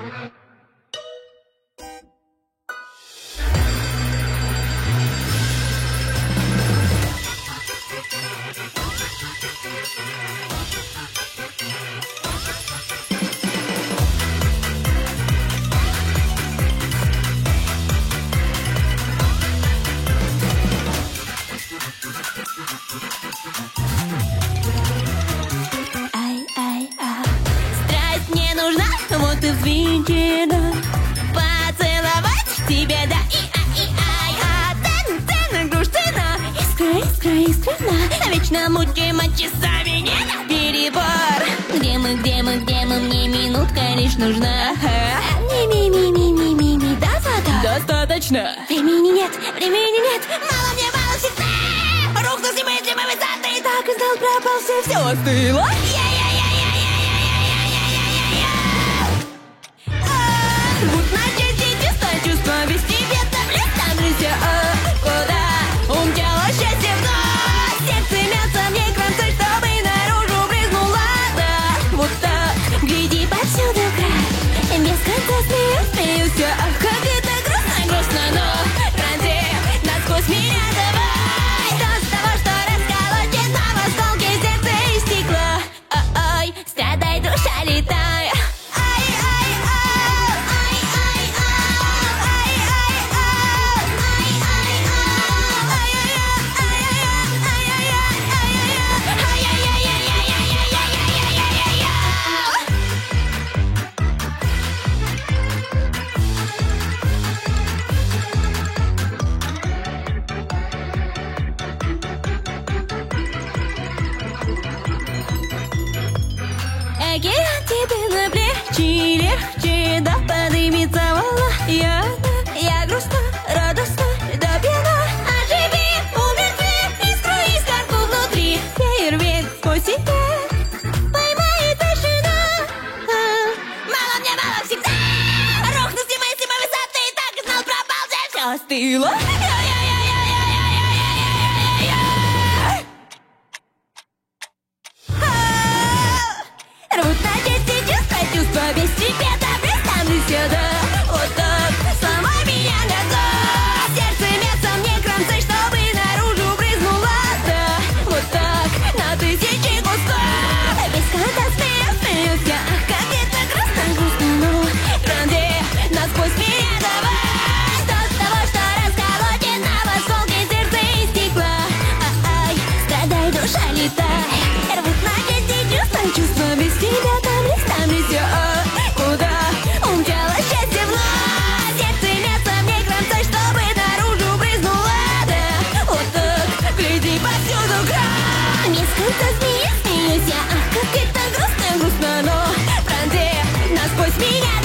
Страсть мне нужна, вот и взвинчена. Поцеловать тебя, да, ты груштина. Искра, вечно мучаем часами, не на перебор. Где мы, мне минутка лишь нужна. Ми, достаточно. Времени нет, мало мне, мало всегда. Рух на зимы, высоты. Так и знал, пропал, все остыло. Вот на части чисто чувство, без тебя там листья. Куда умчало счастье вновь? Сердце мется, мне кромсать, чтобы наружу брызнуло. Да, вот так, гляди повсюду край. Без конца смеюсь я. Ах, как это грустно, но пронзи насквозь меня давай. Что с того, что расколочено в осколке сердце и стекла? Ой, страдай, душа, летай. Океан тебе на плечи легче, да подымется волна. Я грустна, радостна, да пьяна. Оживи, умертви, искру искорку внутри. Фейерверк сквозь себя поймает тишина. Мало мне, мало всегда. Рухну с зимы высоты, так и знал, пропал, все остыло. Рвут на части чувства, без тебя там представлю сюда. Вот так, сломай меня готов. Сердце мется, мне кромсай, чтобы наружу брызнуло. Да, вот так, на тысячи кусков. Без конца смеюсь я. Ах, как это грустно, но пронзи насквозь меня давай. Что с того, что расколочено в осколке сердце и стекла? Страдай, душа, летай. Рвут на части чувства, без тебя там листами все. Куда умчало счастье вновь? Сердце мется, мне кромсай, чтобы наружу брызнуло. Да, вот так, гляди повсюду край. Без конца смеюсь я. Ах, как это грустно, но пронзи насквозь меня